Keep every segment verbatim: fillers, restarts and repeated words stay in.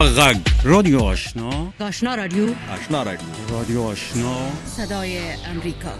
غږ رادیو آشنا آشنا رادیو آشنا رادیو رادیو آشنا صدای امریکا.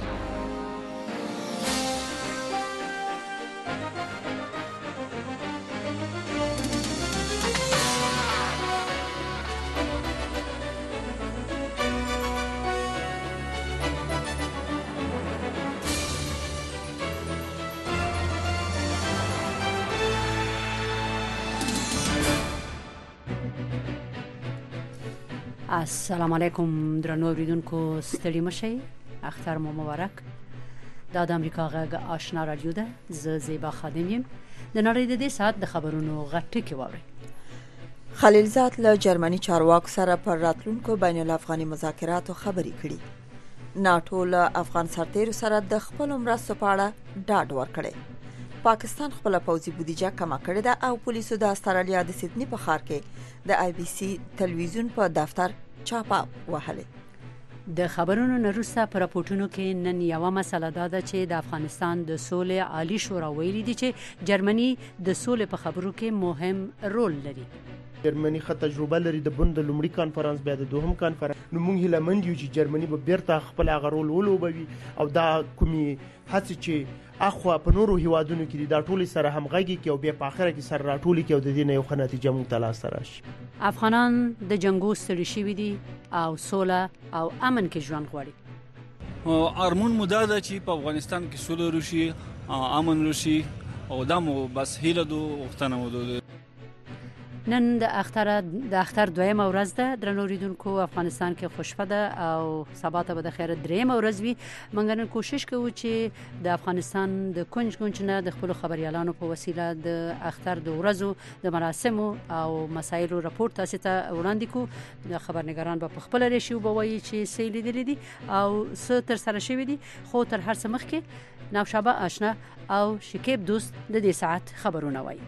السلام علیکم درنو اوریدونکو، ستړي مشئ، اختر مو مبارک. دا د امریکا غږ آشنا رادیو ده. زه زیبا خادم یم. د نړۍ د دې ساعت د خبرونو غټ کې واوري. خلیلزاد له جرمني چارواکو سره پر راتلونکو بین الافغاني مذاکراتو خبرې کړي. ناټو له افغان سرتیرو سره د خپل مرستو په اړه ډاډ ورکړي. پاکستان خپل پوځي بودیجه کمه کړې ده او پولیسو د استرالیا د سیدنی په ښار کې د آی بي سي تلویزیون په دفتر چاپه وهلې. د خبرونو نه وروسته په راپورټونو کې نن یوه مسله دا ده چې د افغانستان د سولې عالی شورا ویلي دي چې جرمني د سولې په خبرو کې مهم رول لري. جرمني ښه تجربه لري د بند د لومړي کانفرنس بیا د دوهم کانفرنس. نو موږ هیله مند یو چې جرمني به بیرته خپل هغه رول ولوبوي او دا کومي هڅې چې اخوا په نورو هیوادونو کې دا ټول سره همغږي کې او بیا په اخره کې سره راټولي کې او د دې نه یو ښه نتیجه موږ ته لاسته راشي. افغانان د جنگو ستړي شوي دي او سوله او امن کې ژوند غواړي. ارمون مو دا ده چې په افغانستان کې سوله وشي، امن وشي او دا مو بس هیله دو وختنه مو دو. نن د اختر د اختر دویمه ورځ ده. درنو اوریدونکو، افغانستان کې خوشبه ده او سبا ته به د خیر دریمه ورځ وي. موږ نن کوشش کوو چې د افغانستان د کونج کونج نه د خپل خبريالانو په وسیله د اختر د ورځو د مراسمو او مسایلو راپورټ تاسو ته وړاندې کوو. د خبرنګاران به په خپل ریشي وبوي چې څه لیدل دي او څه تر سره شوی دي. خو تر هر څه مخکې نوشابه آشنا او شکیب دوست د دې ساعت خبرونه وایي.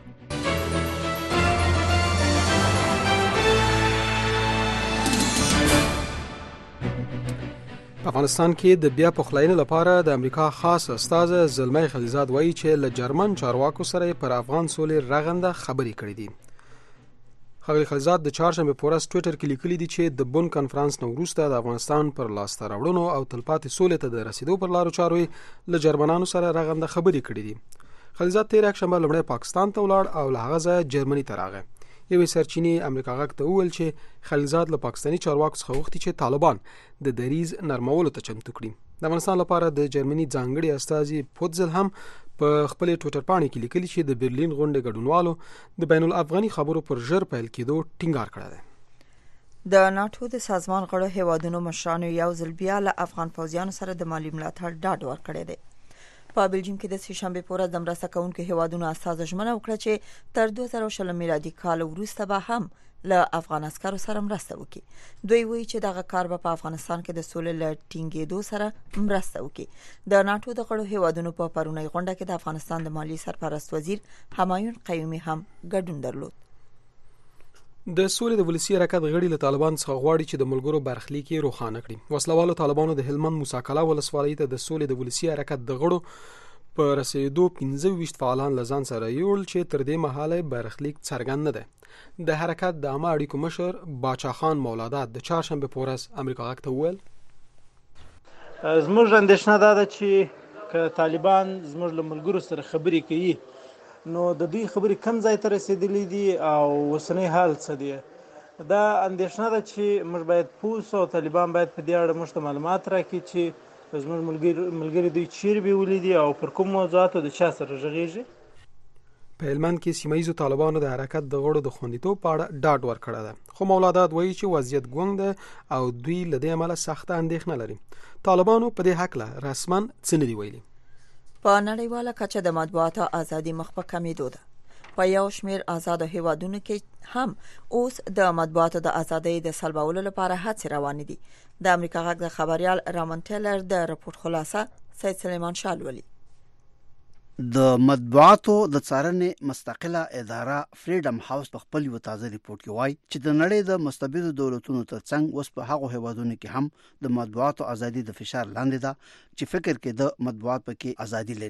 په افغانستان کې د بیا پخلاینې لپاره د امریکا خاص استازی زلمی خلیلزاد وایي چې له جرمن چارواکو سره پر افغان سولې رغنده خبرې کړې دي. ښاغلي خلیلزاد د چهارشنبې په ورځ ټویټر کې لیکلي دي چې د بن کنفرانس نه وروسته د افغانستان پر لاسته راوړنو او تلپاتې سولې ته د رسیدو پر لارو چارو له جرمنانو سره رغنده خبرې کړې دي. خلیلزاد تیر یکشنبه لومړی پاکستان ته ولاړ او له هغه ځایه جرمني ته راغی. یوې سرچینې امریکا غږ ته وویل چې خلیلزاد له پاکستاني چارواکو څخه غوښتي چې طالبان د دریز نرمولو ته چمتو کړي. د افغانستان لپاره د جرمني ځانګړي استازي پوتزل هم په خپل ټویټر باندې کې لیکلي چې د برلین غونډې ګډونوالو د بین الافغاني خبرو پر ژر پیل کېدو ټینګار کړی دی. د ناټو د سازمان غړو هیوادونو مشرانو یو ځل بیا له افغان پوځیانو سره د مالی ملاتړ ډاډ ورکړی دی. په بلجیم کې د سه شنبې په ورځ د مرسته کوونکو هیوادونو استازو ژمنه وکړه چې تر دوه زره شل میلادي کال وروسته به هم له افغان عسکرو سره مرسته وکړي. دوی وایي چې دغه کار به په افغانستان کې د سولې له ټینګېدو سره مرسته وکړي. د ناټو د غړو هیوادونو په پرونی غونډه کې د افغانستان د مالی سرپرست وزیر همایون قیومي هم ګډون درلود. د سولې د ولسی حرکت غړي له طالبان څخه غواړي چې د ملګرو برخلیک یې روښانه کړي. وسلوالو طالبانو د هلمند موسی کلا ولسوالۍ ته د سولې د ولسی حرکت د غړو په رسیدو پنځه ویشت فعالان لزان سره یول چې تر دې مهاله برخلیک څرګند نه ده. د حرکت د عامه اړیکو مشر باچا خان مولادات د چهارشنبه په ورځ امریکا غږ ته وویل زموږ اندېښنه دا ده چې که طالبان زموږ له ملګرو سره خبرې کوي نو د دوی خبرې کم ځای ته رسیدلې دي او اوسنی حال څه دی. دا اندېښنه ده چې موږ باید پوه سو او طالبان باید په دې اړه موږ ته معلومات راکړي چې زموږ ملګري دوی چیرې بیولې دي او پر کوم موضوعاتو د چا سره غږیږي. په هلمند کې سیمه ییزو طالبانو د حرکت د غړو د خوندیتوب په اړه ډاډ ورکړی ده. خو مولادات وایي چې وضعیت ګونګ ده او دوی له دې امله سخته اندېښنه لري. طالبانو په دې هکله رسما څه نه دي ویلي. په نړیواله کچه د مطبوعاتو ازادي مخ په کمیدو ده. په یو شمېر آزادو هیوادونو کې هم اوس د مطبوعاتو د ازادۍ د سلبولو لپاره هڅې روانې دي. د امریکا غږ د خبريال رامن ټیلر د راپور خلاصه سید سلیمان شاه لولي. د مطبوعاتو د څارنې مستقله اداره فریډم هاوس په خپل یو تازه ریپورت کې وایي چې د نړۍ د مستبدو دولتونو ترڅنګ اوس په هغو هیوادونو کې هم د مطبوعاتو ازادي د فشار لاندې ده چې فکر کې د مطبوعات پکې ازادي لري.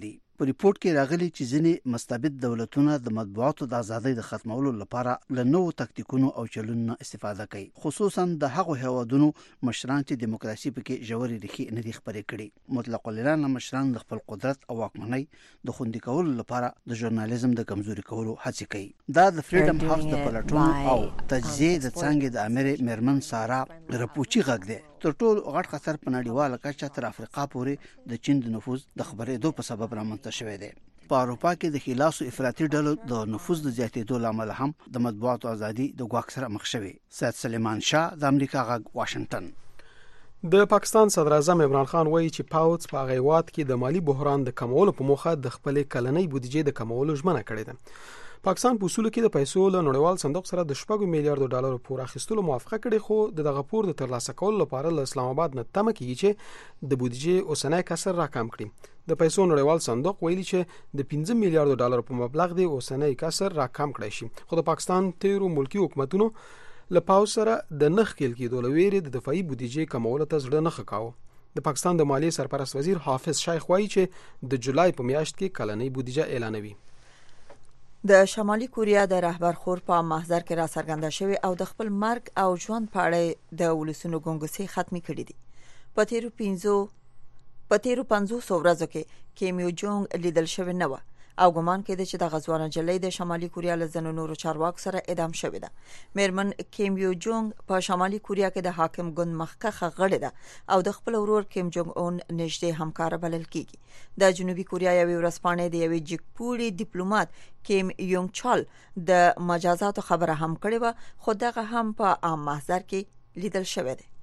په ریپورت کې راغلي چې ځینې مستبد دولتونه د مطبوعاتو د ازادۍ د ختمولو لپاره له نوو تکتیکونو او چلونو استفاده کوي، خصوصا د هغو هیوادونو مشران چې دیموکراسي پکې ژورې ریښې نه دي خپرې کړي. مطلق العنان مشران د خپل قدرت او واکمنۍ د خوندي کولو لپاره د ژورنالیزم د کمزوري کولو هڅې کوي. دا د فریډم هاوس د پلټونو او تجزیې د څانګې د امیر میرمن سارا رپوچی غږ دی. تر ټولو غټ خطر په نړیواله کچه تر افریقا پورې د چین د نفوذ د خبرېدو په سبب رامنځته شوی دی. په اروپا کې د خلاصو افراطي ډلو د نفوذ د زیاتېدو له امله هم د مطبوعاتو ازادي د ګواښ سره مخ شوی. سید سلیمان شاه، د امریکا غږ، واشنگټن. د پاکستان صدر اعظم عمران خان وایي چې پاوڅ په هغه هیواد کې د مالی بحران د کمولو په موخه د خپلې کلنۍ بودیجې د کمولو ژمنه کړې ده. پاکستان په اصولو کې د پیسو له نړیوال صندوق سره د شپږ میلیارډ ډالر پور اخیستلو موافقه کړې، خو د دغه پور د ترلاسه کولو لپاره له اسلام آباد نه تمه کیږي چې د بودیجې اوسنی کسر راکم کړي. د پیسو نړیوال صندوق ویلي چې د پنځه میلیارډ ډالر په مبلغ د اوسنی کسر راکم کړی شي، خو د پاکستان تیرو ملکی حکومتونو له پاوڅ سره د نخ کېل کېدو له ویرې د دفاعي بودیجې کمولو ته زړه نه ښه کاوه. د پاکستان د مالیې سرپرست وزیر حافظ شیخ وایي چې د جولای په میاشت کې کلنۍ بودیجه اعلانوي. د شمالي کوریا د رهبر خور په محضر کې را څرګنده شوی او د خپل مرګ او ژوند په اړه د ولسونو ګونګسې ختمي کړې دي. په تیرو پنځو په تیرو پنځوسو ورځو کې کیم یو جونګ لیدل شوی نه و او ګمان کېده چې د غزوانه جلۍ د شمالي کوریا له ځینو نورو چارواکو سره اعدام شوې ده. میرمن کیم یو جونګ په شمالي کوریا کې د حاکم ګوند مخکخه غړې ده او د خپل ورور کیم جونګ اون نږدې همکار بلل کیږي. د جنوبي کوریا یوې ورځپاڼې د یوې جګپوړي ډیپلوماټ کیم یونګ چال د مجازاتو خبره هم کړې و، خو دغه هم په عام محضر کې لیدل شوی دی.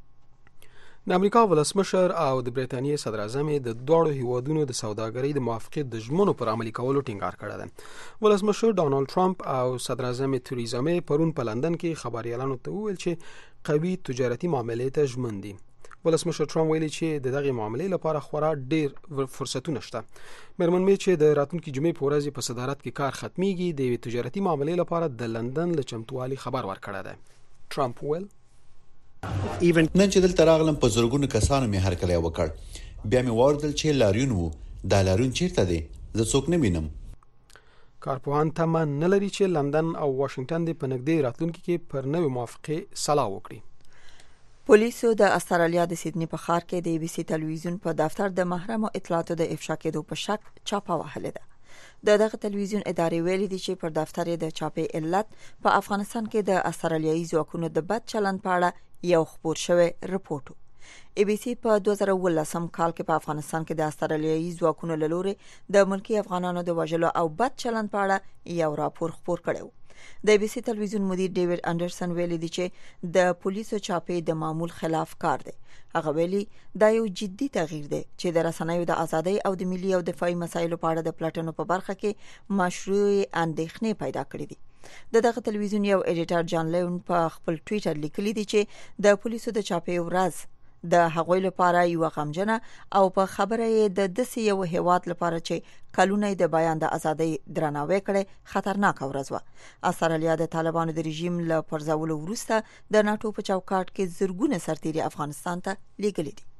د امریکا ولسمشر او د برېټانیې صدر اعظم د دوړو هیوادونو د سوداګرۍ د موافقت د ژمنو پر عملي کولو ټینګار کړی دی. ولسمشر ډونالد ټرمپ او صدر اعظم تریزا مې پرون په لندن کې خبريالانو ته وویل چې قوي تجارتي معاملې ته ژمن دي. ولسمشر ټرمپ ویلي چې د دغه معاملې لپاره خورا ډیر فرصتونه شته. میرمن مې چې د راتلونکي جمعې په ورځ په صدارت کې کار ختميږي د یوې تجارتي معاملې لپاره د لندن له چمتووالي خبر ورکړی دی. ټرمپ ویل ایون نن چې دلته راغلم په زورګونو کسانو مې هرکلی وکړ، بیا مې واردل چې لاریون وو، دا لاریون چیرته دی؟ زه څوک نه وینم. کارپوهان تمه نه لري چې لندن او واشنگټن د په نږدې راتلونکي کې پر نوې موافقې سلا وکړي. پولیسو د استرالیا د سیدنی په ښار کې د ای بي سي تلویزیون په دفتر د محرمو اطلاعاتو د افشا کېدو په شک چاپه وهلې ده. د دغه تلویزیون ادارې ویلي دي چې پر دفتر د چاپې علت په افغانستان کې د استرالیایي ځواکونو د بد چلند په اړه یو خبر شوی رپورت. ای بي سي په دوه زره ولسم کال کې په افغانستان کې د استرالیایي ځواکونو له لوري د ملکی افغانانو د وژلو او بد چلند په اړه یو راپور خبر کړی. د ای بي سي تلویزیون مدیر ډیوډ انډرسن ویلي دی چې د پولیسو چاپې د معمول خلاف کار دی. هغه ویلي دا یو جدي تغییر دی چې د رسنیو د ازادۍ او د ملي او دفاعي مسایلو په اړه د پلاتونو په برخه کې مشروع اندېښنې پیدا کړې دي. د دغه تلویزیون یو ایډیټر جان لیون په خپل ټوئیټر لیکلی دی چې د پولیسو د چاپې ورځ د هغوی لپاره یو غمجنه او په خبره د دسي یو هیواد لپاره چې کلونه د بیان د ازادۍ درناوی کړي خطرناک ورځ و. استرالیا د طالبانو د رژیم له پرځولو وروسته د ناتو په چوکاټ کې زرګونه سرتیري افغانستان ته لیږلي دي.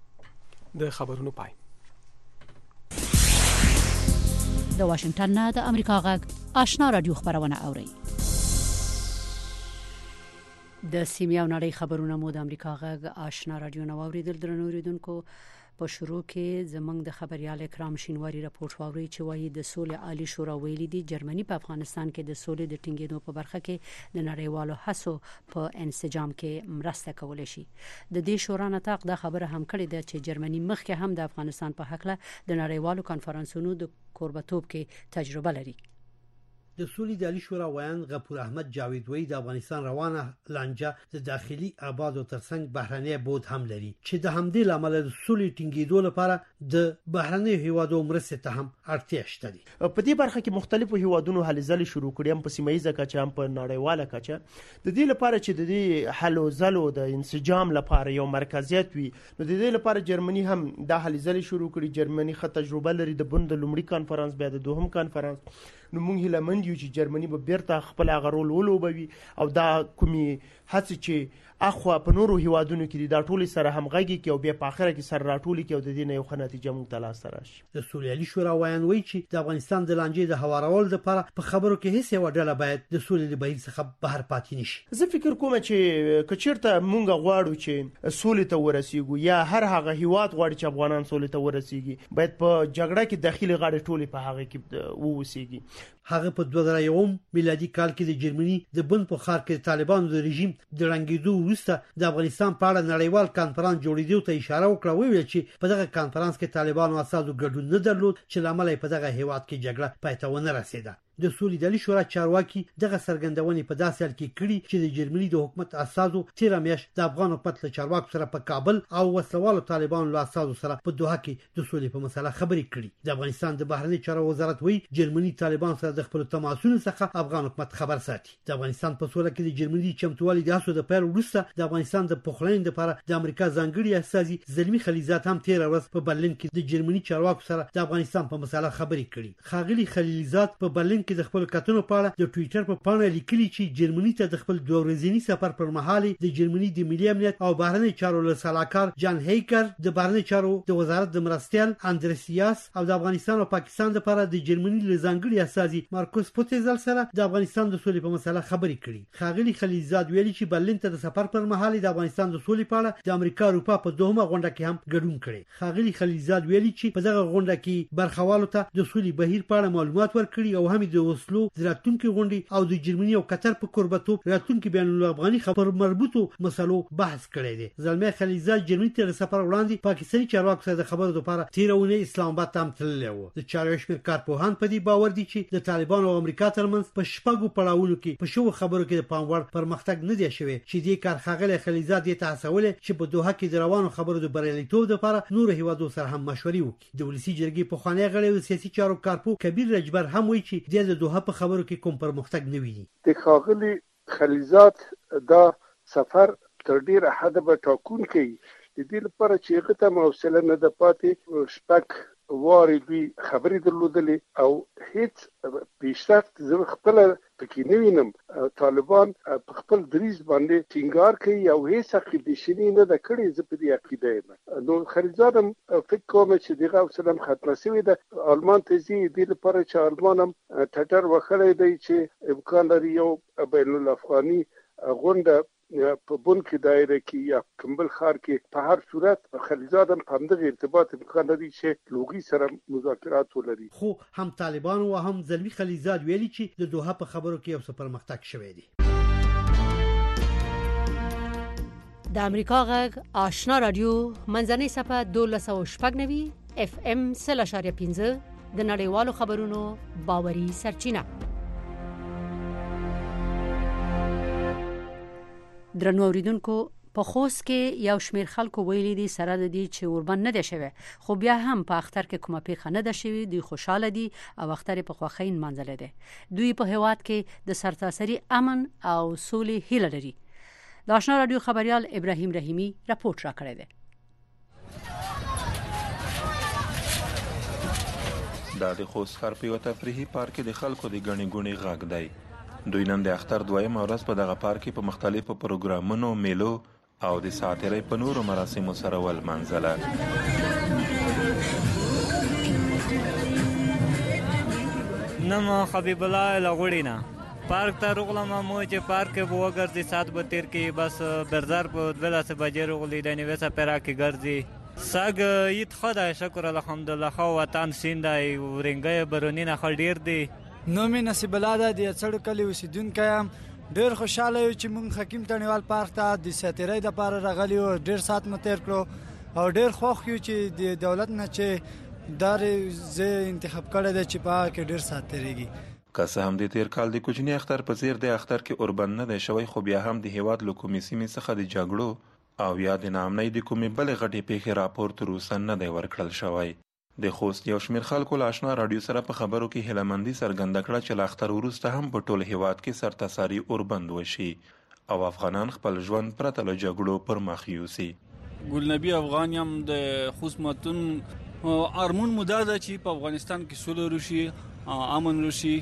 د خبرونو پای. د واشنگټن نه د امریکا غږ آشنا رادیو خبرونه اوري. د سیمې او نړۍ خبرونه مو د امریکا غږ آشنا رادیو نو اوریدل درنو اوریدونکو. په شروع کې زمنګ د خبريال اکرام شینواری راپورټ واوري چې وایي د سولې عالی شورا ویلي دي جرمني په افغانستان کې د سولې د ټینګېدو په برخه کې د نړیوالو هڅو په انسجام کې مرسته کولای شي. د دې شورا نتاق د خبره هم کړې ده چې جرمني مخکې هم د افغانستان په حق له د نړیوالو کانفرنسونو د کوربتوب کې تجربه لري. د سولې د عالی شورا ویان غفور احمد جاوید وی د افغانستان روانه لانجه د داخلي آباد او ترڅنګ بهرنی بود هم لري چې د همدې لامل د سولې ټینګېدو لپاره د بهرنی هیوادو مرسته ته هم اړتیا شته دي. په دې برخه کې مختلفو هیوادونو هلې ځلې شروع کړي هم په سیمایي کچه هم په نړیواله کچه د دې لپاره چې د دې حل او ځلو د انسجام لپاره یو مرکزیت وي. نو د دې لپاره جرمني هم د هلې ځلې شروع کړي. جرمني خه تجربه لري د بند لومړي کانفرنس بیا د دوهم کانفرنس. نو موږ هیله مند یو چې جرمني به بیرته خپل هغه رول ولوبوي او دا کومي هڅې چې اخوا په نورو هیوادونو کې دا ټول سره همغږي کې او بیا په اخره کې سره راټولي کې او د دې نه یو ښه نتیجه موږ ته لاسته راشي. د سولې شورا وایي وایي چې د افغانستان د لانجې د هوارولو لپاره په خبرو کې هیڅ یو ډله باید د سولې د بهیر څخه بهر پاتې نشي. زه فکر کوم چې کچیرته موږ غواړو چې سولې ته ورسیږو یا هر هغه هیواد غواړي چې افغانان سولې ته ورسیږي باید په جګړه کې داخلي غاړې ټولې په هغه کې ووسیږي. هغه په دوه زره یو میلادي کال کې د جرمني د بن په ښار کې طالبانو د رژیم د رنګېدو وروسته د افغانستان په اړه نړیوال کانفرنس جوړېدو ته اشاره وکړه. ویل چې په دغه کانفرنس کې طالبانو اساسو ګډون نه درلود چې لامل په دغه هیواد کې جګړه پای ته ونه رسیده. د سولې د شورا چارواکي دغه سرګندونې په داسې حال کې کړي چې د جرمني د حکومت اساسو تیر میاشت د افغان حکومت له چارواکو سره په کابل او وسلوالو طالبانو له اساسو سره په دوحه کې د سولې په مسله خبرې کړي. د افغانستان د بهرنی چارو وزارت وایي جرمني طالبان سره د خپل تماسونو څخه افغان حکومت خبر ساتي. د افغانستان په سوله کې د جرمني چمتووالي د اساسو د پیل وروسته د افغانستان د پخلاین لپاره د امریکا ځانګړي استازي زلمی خلیزات هم تیر ورځ په برلین کې د جرمني چارواکو سره د افغانستان په مسله خبرې کړي. خاغلی خلیزات په برلین کې د خپل کتنو په اړه د ټوئیټر په پاڼه لیکلي چې جرمني ته د خپل دوه ورځنی سفر پر مهال د جرمني د ملي امنیت او بهرنی چارو له سلاکار جان هیکر د بهرنی چارو د وزارت د مرستیال اندرسیاس او د افغانستان او پاکستان لپاره د جرمني له ځانګړي استازي مارکوس پوتزل سره د افغانستان د سولې په مسله خبرې کړي. خاغلی خلیزات ویلي چې برلین ته د سفر پر مهال د افغانستان د سولې په اړه د امریکا اروپا په دوهمه غونډه کې هم ګډون کړي. خاغلی خلیزات ویلي چې په دغه غونډه کې برخوالو ته د سولې بهیر په اړه معلومات ورکړي او هم د وسلو راتلونکي غونډې او د جرمني او قطر په قربتوب راتلونکي بین الافغاني خبر مربوطو مسلو بحث کړی دی. زلمی خلیزات جرمني ته سفر وړاندې پاکستاني چارواکو سره د خبرو لپاره تیرونه اسلام آباد ته تللی و. د چارواکو شمېر کارپوهان په دې باور دي چې د طالبانو او امریکا ترمنځ په شپږو پړاوونو کې په شو خبرو کې د پاموړ پرمختګ نه دی شوی چې دې کار خاغلی خلیزات یې تاسول چې په دوحه کې د روانو خبرو د بریالیتوب لپاره نور هیوادو سره هم مشورې وکړي. د ولسی جرګې په خوانی غړي او سیاسي چارو کارپو کبیر رجبر هم وایي چې د دوحه په خبرو کې کوم پرمختګ نه ویني. د خاغلی خلیزات دا سفر تر ډیره حده به ټاکونکی د دې لپاره چې هغه ته موصله نه د پاتې شپږ واري دوی خبرې درلودلې او هیڅ پیشرفت زه خپل پکې نه وینم. طالبان په خپل دریځ باندې ټینګار کوي او هیڅ عقیده شنی نه د کړي. زه په دې عقیده یم. نو خلیزات هم فکر کوم چې دغه وسلم ختمه شوې ده. آلمان ته ځي د لپاره چې آلمان هم ټټر وکړی دی چې امکان لري یو بین الافغاني غونډه په بون کې دایره کې یا کمبل خار کې په هر صورت خلیزات هم په همدغه ارتباط امکان لري چې لوګي سره مذاکرات ولري. خو هم طالبان او هم زلمی خلیزات ویلي چې د دوحه په خبرو کې یو څه پرمختګ شوی دی. د امریکا غږ آشنا رادیو منځنۍ صفحه دولس او شپږ نوي اف ام سل اشاریه پنځه د نړیوالو خبرونو باوري سرچینه. درنو اوریدونکو په خوست کې یو شمیر خلکو ویلي دي سره د دې چې اوربند نه دی شوی خو بیا هم په اختر کې کومه پیښه نه ده شوی. دوی خوشاله دي او اختر په خوښۍ منځله دي. دوی په هیواد کې د سرتاسري امن او سولې هیله لري. د آشنا رادیو خبريال ابراهیم رحیمی راپورټ را کړی دی. دا د خوست ښار په یوه تفریحي پارک کې د خلکو د ګڼې ګوڼې غږ دی. دوی نن د اختر دویمه ورځ په دغه پارک کې په مختلفو پروګرامونو، میلو او د ساعترۍ په نورو مراسمو سره ولمانځله. نم حبیب الله لغوړی نه پارک ته روغلم مو چې پارک کې به وګرځي ساعت به تیر کې بس برزار په دولس بجې روغلی د نیوسه پیرا کې ګرځي ساګ ایت خدای شکر الحمدلله خو وطن سیندای ورنګي برونینه خل ډیر دی. نو مې نصیب الله ده د څړ کلی اوسیدونکی یم. ډېر خوشحاله یو چې موږ حکیم تڼیوال پارک ته د ساتیرۍ دپاره راغلي یو. ډېر ساعت مو تیر کړو او ډېر خوښ یو چې د دولت نه چې دا ځای انتخاب کړی دی چې په هغه کې ډېر ساعت تېرېږي. که څه هم د تیر کال د کوچني اختر په څېر د اختر کې اوربند نه دی شوی خو بیا هم د هیواد له کومې سیمې څخه د جګړو او یا د ناامنۍ د کومې بلې غټې پیښې راپور تر اوسه نه دی ورکړل شوی. د خوست یو شمیر خلکو له آشنا رادیو سره په خبرو کې هیلهمندي څرګنده کړه چې له اختر وروسته هم په ټول هیواد کې سرتاسري اوربند وشي او افغانان خپل ژوند پرته له جګړو پر مخ یوسي. ګلنبي افغان یم د خوست متون ارمون مو دا ده چې په افغانستان کې سوله وشي، امن وشي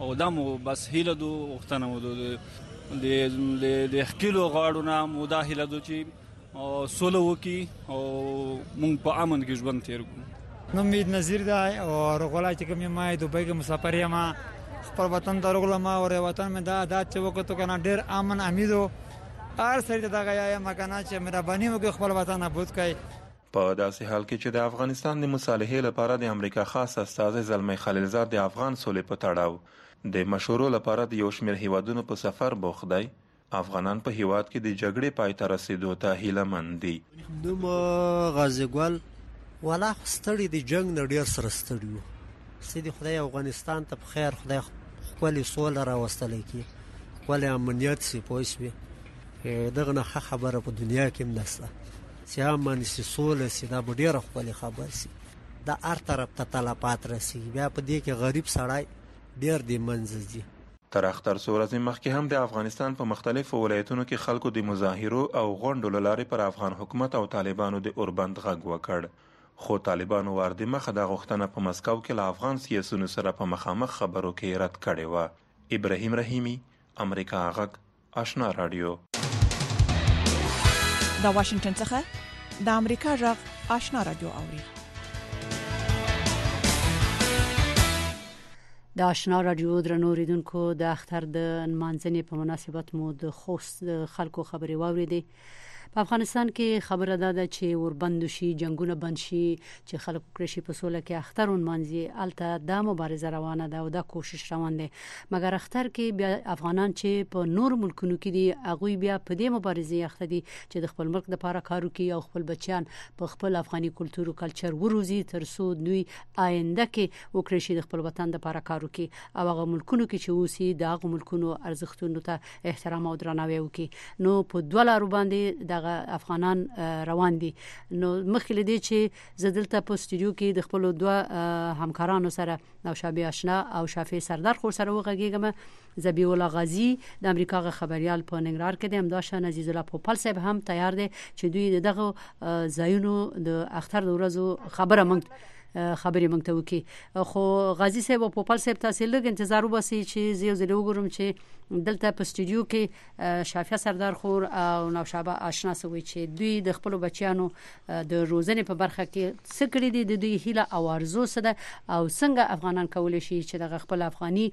او دا مو بس هیله دو وختنه مو د د خکلو غاړو نه مو دا هیله دو چې سوله وکي او مونږ په امن کې ژوند تیر کړو. امید نظیر دا او رغولا چې کوم ما دوبۍ کې مسافر یم خپل وطن ته رغلم او وطن مې دا عادت چې وکړو کنه ډیر امن امیدو هر سړی ته دا غیا مکنه چې مهرباني وکړي خپل وطن آباد کړي. په داسې حال کې چې د افغانستان د مصالحې لپاره د امریکا خاص استازی زلمی خلیلزاد د افغان سولې په تړاو د مشورو لپاره د یو شمېر هیوادونو په سفر بوخت دی، افغانان په هیواد کې د جګړې پای ته رسیدو ته هیله مند دي. نوم غازي ګل ولا ستړي د جنگ نه ډیر سره ستړي وو. سیدي خدای افغانستان ته په خیر خدای خپل سوله راوستلی کی خپل امنیت سی پوښوي دغه نه خبره په دنیا کې هم نشته چې امن سي سوله سي دا ډیره خپل خبر سي دا هر طرف ته طلبات راسي بیا په دې کې غریب سړی ډیر دی منځ دي. تر اختر سورز مخکې هم د افغانستان په مختلفو ولایتونو کې خلکو د مظاهرو او غونډو لارې پر افغان حکومت او طالبانو د اوربند غږ وکړ، خو طالبانو ور د مخه د غوښتنه په مسکو کې له افغان سیاسيونو سره په مخامخ خبرو کې رد کړې و. ابراهیم رحیمی، امریکا غږ، آشنا رادیو. د واشنگټن څخه د امریکا غږ آشنا رادیو اوري. د آشنا رادیو درنو اوریدونکو د اختر د نمانځنې په مناسبت مو د خوست خلکو خبري واوریدې. په افغانستان کې خبره ده چې وربند شي، جنگونه بند شي، چې خلک کرشي په سوله کې اختر ونمانځي. الته دا مبارزه روانه ده او دا کوشش روان دي، مګر اختر کې بیا افغانان چې په نور ملکونو کې دي هغه بیا په دې مبارزه اخته دي چې د خپل ملک لپاره کار وکړي او خپل بچیان په خپل افغاني کلتور او کلچر وروزي ترڅو دوی آینده کې وکړي د خپل وطن لپاره کار وکړي او هغه ملکونو کې چې اوسي د هغه ملکونو ارزښتونو ته احترام او درناوی وکړي. نو په دوه لارو باندې د افغانان روان دي. نو مخکې لدی چې زدلته په استودیو کې د خپل دوه همکارانو سره نوشابه آشنا او شافي سردار خور سره وغږیږم. زبیح الله غازی د امریکا غ خبريال په ننګرهار کې د امداشان عزیز الله پوپل صاحب هم تیار دي چې دوی دغه زایونو د اختر د ورځو خبره مونږ خبرې مونږ ته وکي. خو غازی صاحب او پوپل صاحب تاسو لږ انتظار وباسي چې زیو زلو وګورم چې دلته په استودیو کې شافیا سردار خور او نوشابه آشنا سوي چې دوی د خپل بچیانو د روزنې په برخه کې څه کړی دي، د دوی هیله او ارزو سره او څنګه افغانان کولای شي چې د خپل افغاني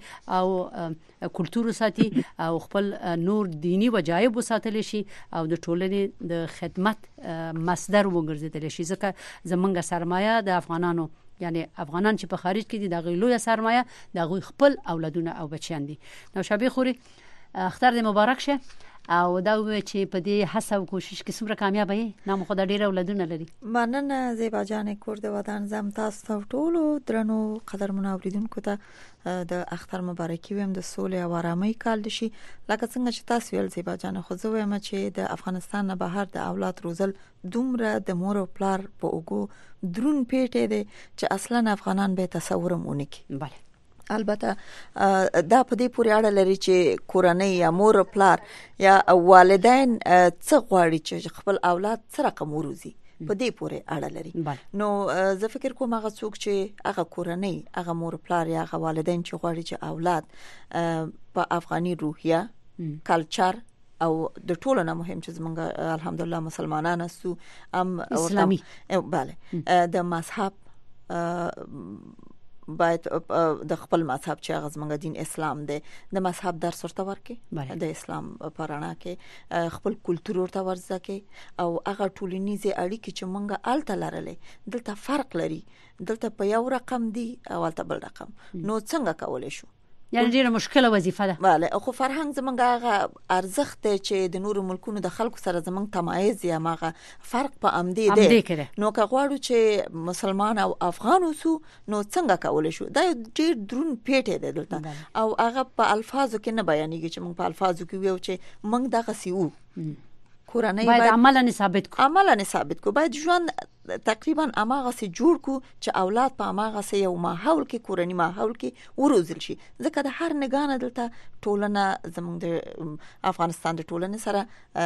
او کلتور ساتي او خپل نور دینی وجایب وساتل شي او د ټولنې د خدمت مصدر وګرځیدل شي. ځکه زمونږ سرمایه د افغانانو یعنی افغانان چې په خارج کې دي د غیلوی سرمایه د غوی خپل اولادونه او بچیان دي. نو شابه خوري اختر دې مبارک شه او دا چې په دې حساب او کوشش کې څومره کامیاب یې. نام خدای ډیر اولادونه لري. مننه زیبا جان کور د ودان زم تاسو ټول درنو قدر منوریدونکو ته د اختر مبارکي ویم د سولې او آرامۍ کال دي شي. لکه څنګه چې تاسو ویل زیبا جان خو زه وایم چې د افغانستان نه بهر د اولاد روزل دومره د مور او پلار په اوګو درون پیټه دي چې اصلا افغانان به تصور مونږ کی. بله البته دا په دې پورې اړه لري چې کورنۍ یا مور او پلار یا والدین څه غواړي چې خپل اولاد سره رقم وروزي، په دې پورې اړه لري. نو زه فکر کوم هغه څوک چې هغه کورنۍ هغه مور او پلار یا هغه والدین چې غواړي چې اولاد په افغاني روحیه کلچر او د ټولو نه مهم چې زمونږ الحمدلله مسلمانان سو ام اسلامي bale د مذهب باید د خپل مذهب چې هغه زمونږ دین اسلام دی د مذهب درس ورته ورکړي، د اسلام پرانا کې خپل کلتور ورته ورزکه او هغه ټولنیزه اړیکې چې مونږه الته لرلې دلته فرق لري، دلته په یو رقم دی او الته بل رقم. نو څنګه کولای شو؟ یعنی ډیره مشکله وظیفه ده. bale خو فرهنګ زمونږ هغه ارزښت چې د نور ملکونو د خلکو سره زمونږ تمایز یا ماغه فرق په امدی دی. نو که غواړو چې مسلمان او افغان اوسو نو څنګه کولای شو؟ دا ډیر درون پیټه ده دلته او هغه په الفاظو کې نه بیانېږي چې موږ په الفاظو کې ویو چې موږ دغه سیو کورنۍ باید عملاً ثابت کو عملاً ثابت کو باید ژوند تقریبا اماغه سي جوړ کو چې اولاد په اماغه سي یو ماحول کې کورنی ماحول کې وروزل شي ځکه د هر نگانه دلته ټولنه زموږ د افغانستان د ټولنې سره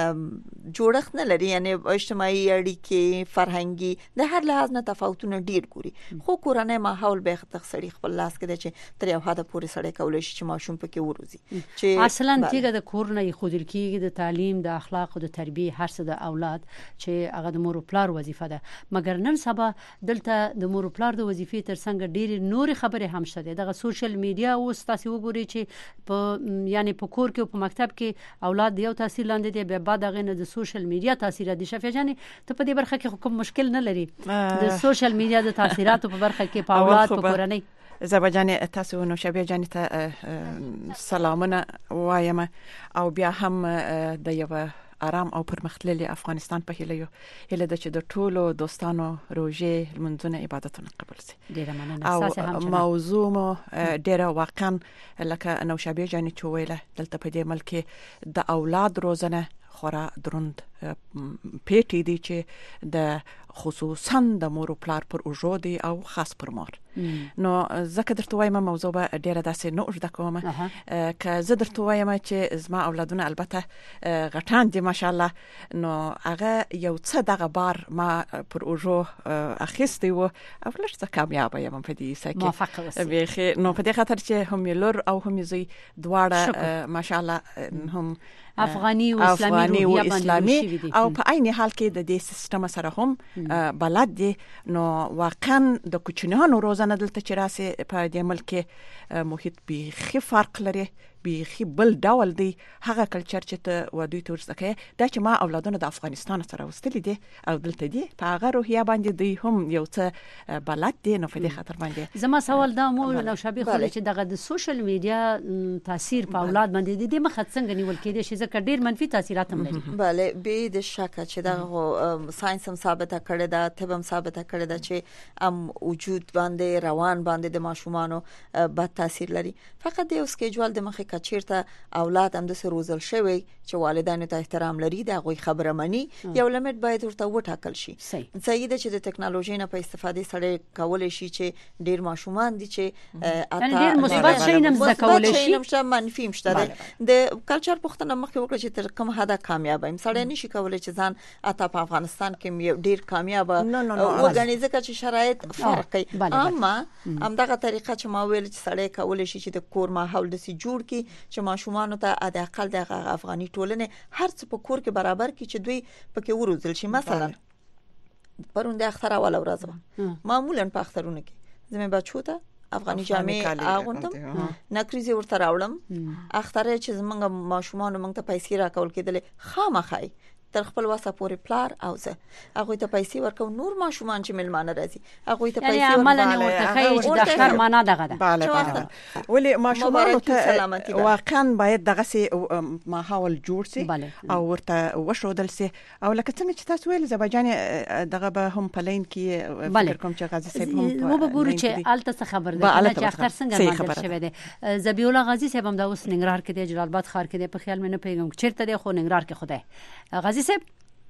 جوړښت نه لري یعنی اجتماعي اړیکې فرهنګي د هر لحاظ نه تفاوتونه ډیر ګوري خو کورنی ماحول به تخصړي خپل لاس کې چې تر یو حد پورې سړی کولای شي چې ماشوم پکې وروزي چې اصلا تیګه د کورنۍ خودل کېږي د تعلیم د اخلاق او د تربیه هر څه د اولاد چې هغه د مور او پلار وظیفه ده مګر نن سبا دلته د مور او پلار د وظیفې ترڅنګ ډېر نور خبرې هم شته دغه سوشل میډیا او تاسو وګورئ چې په یعنی په کور کې او په مکتب کې اولاد یو تاثیر لاندې دی به بعد هغه نه د سوشل میډیا تاثیر دي شفه جاني ته په دې برخه کې کوم مشکل نه لري د سوشل میډیا د تاثیراتو په برخه کې په اولاد په کورنۍ زبجان تاسو نو شبيه جان ته سلامونه وایم او بیا هم د یو آرام او پرمختللي افغانستان په هیله یو هیله د چې د ټولو دوستانو روزه منځونه عبادتونه قبول شي ډیره مننه اساسا هم موضوع مو ډیره واقعا لکه نو شبيه جان چويله دلته په دې ملک د اولاد روزنه خورا دروند پیټی دي چې د خصوصا د مور او پلار پر اوجودي او خاص پر مور نو زکه درته وایم موضوع به ډیره داسې نو ورته کوم که زه درته وایم چې زما اولادونه البته غټان دي ماشاءالله نو هغه یو څه دغه بار ما پر اوجو اخیستی و او لږ څه کامیاب یم په دې سکه موفق اوسئ نو په دې خاطر چې هم لور او هم زی دواړه ماشاءالله هم افغاني او اسلامي او اسلامي او په عین حال کې د دې سیستم سره هم بلد دي نو واقعا د کوچنیانو روزنه دلته چې راسي په دې ملک محیط به خي فرق لري به خي بل ډول دی هغه کلچر چې ته ودوی تور ځکه دا چې ما اولادونه د افغانستان سره وستل دي او دلته دي په هغه روحیه باندې دی هم یو څه بلد دي نو په دې خاطر باندې زما سوال دا مو نو شابه خو چې دغه د سوشل میډیا تاثیر په اولاد باندې د مخ څنګه نیول کېدی شي ځکه ډیر منفي تاثیرات هم لري bale به د شک چې دا ساينس هم ثابته کړی دا طب هم ثابته کړی دا چې ام وجود باندې روان باندې د ماشومانو بد تاثیر لري فقط د اسکیجوال د مخه کچیرته اولاد هم د سروزل شوی چې والدین ته احترام لري دا غوي خبره مني یو لیمټ باید ورته وټاکل شي صحیح ده چې د ټکنالوژي نه په استفادې سره کولای شي چې ډیر ماشومان دي چې اته ډیر مثبت شي نه زده کولای شي نمشه منفي مشته د کلچر پختنه مخکې وکړي چې تر کوم حدا کامیاب ایم سړی نشي کولای چې ځان اته په افغانستان کې ډیر کامیاب وګڼي ځکه چې شرایط فرق کوي اما همدغه طریقه چې ما ویل چې سړی کولای شي چې د کور ماحول د سي جوړ کی چې ماشومان ته د اقل د افغاني ټولنې هر څه په کور کې برابر کی چې دوی پکې وروزل شي مثلا پرون د اختر اول ورځ معمولا په اخترونه کې زمي بچو ته افغاني جامې اغوندم نکریزي ورته راوړم اختر چې زمونږ ماشومان مونږ ته پیسې راکول کېدل خامخای تر خپل واسه پورې پلار او زه هغه ته پیسې ورکو نور ماشومان چې ملمانه راځي هغه ته پیسې ورکول ورته کوي چې د اختر معنا دغه ده bale ولی ماشومان ته واقعا باید دغه سي ماحول جوړ سي او ورته وشودل سي او لکه څنګه چې تاسو ویل زبجان دغه به هم پلین کې فکر کوم چې غازی صاحب هم مو به ګورو چې الته څه خبر ده چې اختر څنګه ماندل شوی دی زبی الله غازی صاحب هم د اوس ننګرهار کې دی جلال آباد ښار کې دی په خیال مې نه پیګم چیرته دی خو ننګرهار کې خدای غازی صاحب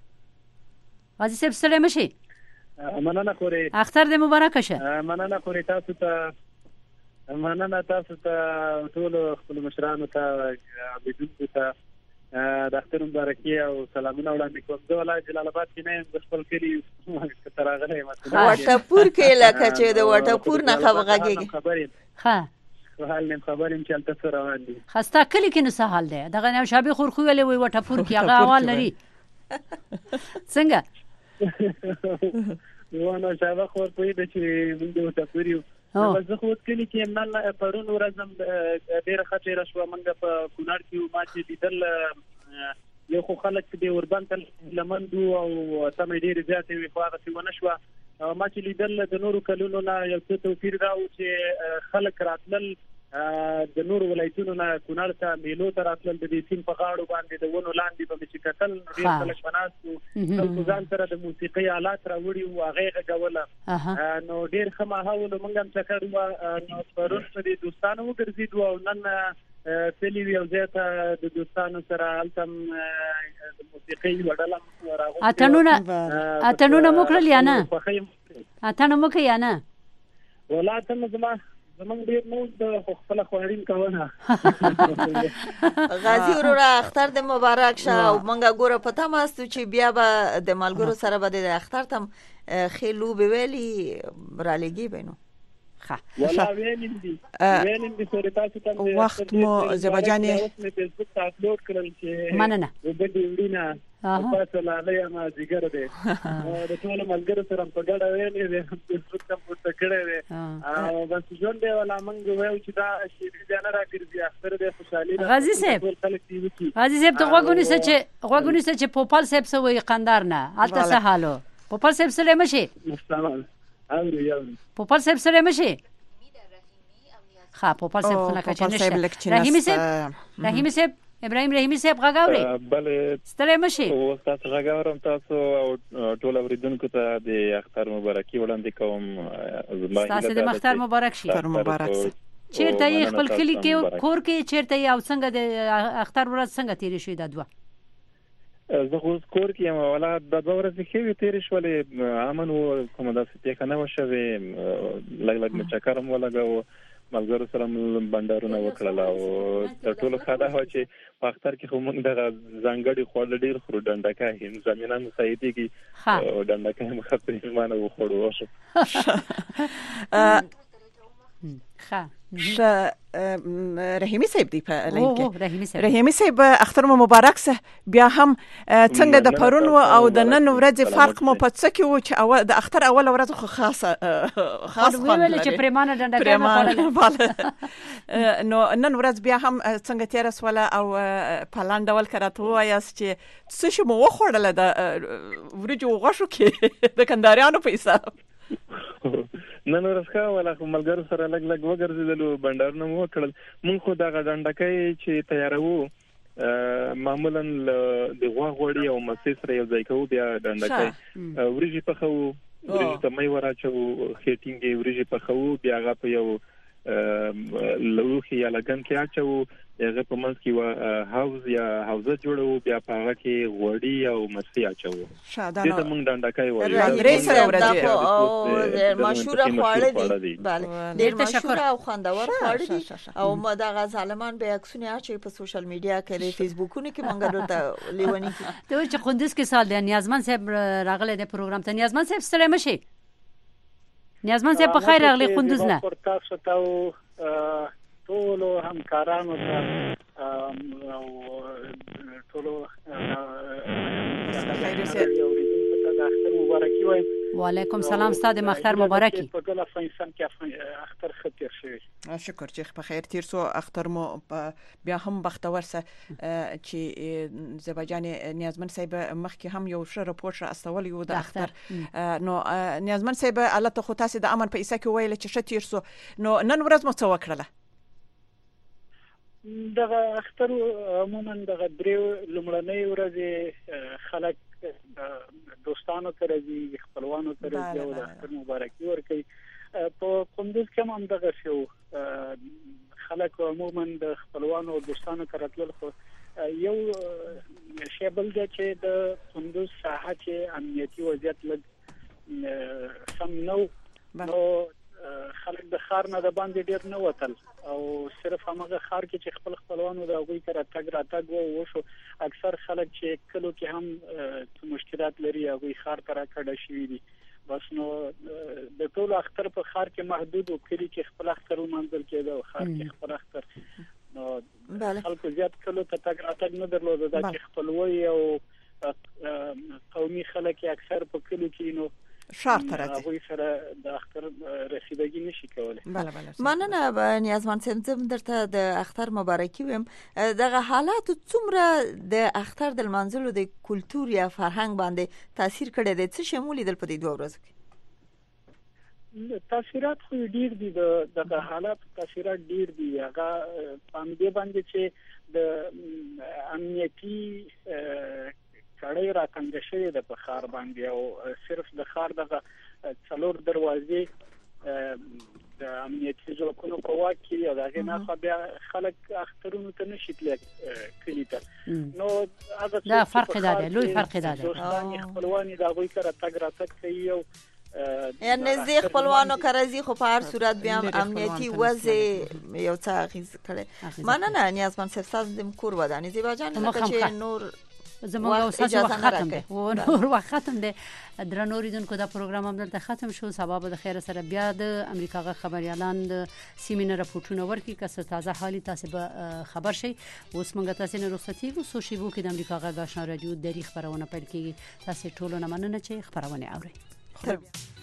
غازی صاحب سلام مشي مننه خوري اختر دې مبارک شه مننه خوري تاسو ته مننه تاسو ته ټول خپل مشرانو ته عبیدو ته د اختر مبارکي او سلامونه وړاندې کوم زه ولای جلال آباد کې نه د خپل کلی تراغله مثلا وټپور کې لکه چې د وټپور نه خبرګي خبرې ها حال نیم خبریم چې البته سره روان دي خسته کلی کې نو سهال دی دغه نو شابه خور خو ویلې وي وټپور کې هغه اول لري څنګه ونه شابه خور په دې چې موږ ته پوریو زه خو کلی کې نن پرون ورځم ډیره خطر شو موږ په کونړ کې ما چې لیدل یو خو خلک دې اوربان ته لمندو او سم ډیره زیاتې وي خو هغه څه ونه شو ما چې لیدل د نورو کلونو نه یو څه توپیر راو چې خلک راتلل د نور ولایتونو نه کونړ ته میلو ته راتلل د دې سیم په غاړو باندې د ونو لاندې په چې کتل ډیر خلک پناستو خلکو ځان سره د موسیقي آلات راوړي او هغه غوله نو ډیر ښه ماحول موږ هم څه کړو نو پرون په دې دوستانو وګرځېدو او نن تلوي او زیاته د دوستانو سره التم د موسیقي وډلم اتنونه اتنونه مو کړل یا نه اتنه مو کې یا نه ولا ته زما زمونږ ډیر نو د خپل خوړین کوونه غازی وروره اختر د مبارک شه او مونږه ګوره پته ماستو چې بیا به د ملګرو سره به د اختر تم خېلو به ویلي را لګي بینو ښه ولا وینم دي وینم دي سره تاسو ته وخت مو زبجانې فیسبوک ته اپلوډ کړل چې مننه وګ دې وډینا تاسو لا نه ما ذکر ده د ټول ملګرو سره په ګډه ویلې ده فیسبوک ته پورته کړې ده او بس ژوند دی ولا موږ وایو چې دا شي دې نه راګرځي اختر دې خوشالي غازی صاحب غازی صاحب ته وګونی چې وګونی چې پوپال صاحب سوې قندار نه الته څه حالو پوپال صاحب سره مشي مستعمل اوري یاوي پوپال صاحب سره مشي ها پوپال صاحب خلک چې نشته رحیمی صاحب رحیمی صاحب ابراهیم رحیمی صاحب غاغوري بله ستړی مشي او تاسو غاغورم تاسو او ټول اوریدونکو ته د اختر مبارکي وړاندې کوم تاسو د اختر مبارک شي مبارک شي چیرته یې خپل کلی کې کور کې چیرته یې او څنګه د اختر ورځ څنګه تیر شي دا دوه زه خو کور کې یم ولا د دوه ورځې کې تیر شولې امن او کومه داسې ته کنه وشوي لګ لګ مچکرم ولګاو ملګرو سره بندرونه وکړل او تر ټولو خاله هو چې په اختر کې خو موږ د ځانګړي خوړل ډیر خورو ډنډکه هم زمينه مساعدي کې ډنډکه هم خپل مانه وخورو وشه ښه رحیمی صاحب دی په لینک او رحیمی صاحب رحیمی صاحب اختر مو مبارک سه بیا هم څنګه د پرون او د نن ورځ فرق مو په څه کې و چې اول د اختر اول ورځ خو خاصه خاص ویل چې پریمانه ډنډه نو نن ورځ بیا هم څنګه تیر سواله او پلان ډول کړه وایاست چې څه شي مو وخوړل د ورجو غوښو کې د کنداریانو په حساب نن ورځخه ولا ملګرو سره لګ لګ وګرځیدلو بندرونه مو کړل مونږ خو دا غډنډکې چې تیارو معمولا د غوا غوړي او مسې سره یو ځای کوو بیا ډنډکې وريجي په خو وريجي ته مې وراچو خېټینګي وريجي په خو بیا غا په یو لوخي یا لګن کې اچو هغه په منځ کې و هاوز یا هاوزه جوړو بیا په هغه کې غوړي او مسې اچو شاده نو موږ ډنډکې وایو درې سره ورځي او مشهور خواړه دي بله ډېر مشهور او خوندور خواړه دي او ما د غزالمان به عکسونه اچي په سوشل میډیا کې د فیسبوکونو کې مونږ ورته لیونی ته چې خوندس کې سال دی نیازمن صاحب راغله د پروګرام ته نیازمن صاحب ستړي مشي نیازمن صاحب په خیر راغلی خوندز نه تاسو ته ټول همکارانو ته او ټول وعلیکم سلام ستاسو مختار مبارکي په ټول افغانستان کې اختر خطر شوی شکر چې په خیر تیر سو اختر مو بیا هم بختور سه چې زبجان نیازمن صاحب مخکې هم یو ښه راپور را استول یو د اختر نو نیازمن صاحب الله ته خو تاسو د امن په ایسه کې ویل چې ښه تیر سو نو نن ورځ مو څه وکړله دغه اختر عموما دغه درې لمړنۍ ورځې خلک دوستانو ته راځي خپلوانو ته راځي او د اختر مبارکي ورکوي په کندوز کې هم دغه شو خلک عموما د خپلوانو او دوستانو ته راتلل خو یو شی بل دی چې د کندوز ساحه چې امنیتي وضعیت لږ سم نو نو خلک د خار نه د باندې ډیر نه وتل او صرف هغه خار کې چې خپل خپلوانو د هغوی سره تګ راتګ وو شو اکثر خلک چې کلو کې هم مشکلات لري هغوی خار ته راکړه شي دي بس نو د ټول اختر په خار کې محدود او کلی کې خپل اختر ومنځل کېده او خار کې خپل اختر نو خلکو زیات کلو ته تګ راتګ نه درلود دا چې خپلوي او قومي خلک اکثر په کلو کې نو شهر ته راځي هغه سره د اختر رسیدګي نشي کولای بله بله مننه نیازمن صاحب درته د اختر مبارکي ویم دغه حالات څومره د اختر د منځلو د کلچر یا فرهنګ باندې تاثیر کړی دی څه شمول دي په دې دوه ورځو کې تاثیرات خو ډیر دي د حالات تاثیرات ډیر دي هغه پام دې باندې چې د امنیتي کړي راکنده شوی د په خار باندې او صرف د خار دغه څلور دروازې د امنیتي ځواکونو په واک کې او دغه نه خو بیا خلک اخترونو ته نشي تللی کلی ته نو هغه دا فرق دی لوی فرق دی دوستان خپلوانی دا غوي کړه تګ را تک کوي او یعنی زی خپلوانو کرزي خو په هر صورت بیا امنیتي وضع یو څه اغیز کړي مننه نیازمن صاحب تاسو د کور ودانې زیبا جان لکه چې نور زموږ اوسه وخت ختم دی و نور وخت ختم دی درنو ریدونکو دا پروګرام هم دلته ختم شو سبا به د خیر سره بیا د امریکا غ خبريالان د سیمینار راپورټونه ورکړي که څه تازه حالي تاسو به خبر شي اوس موږ تاسو نه رخصتي وو سو شی وو کې د امریکا غ آشنا رادیو د خبرونه پیل کیږي تاسو ټول نه مننه چې خبرونه اوري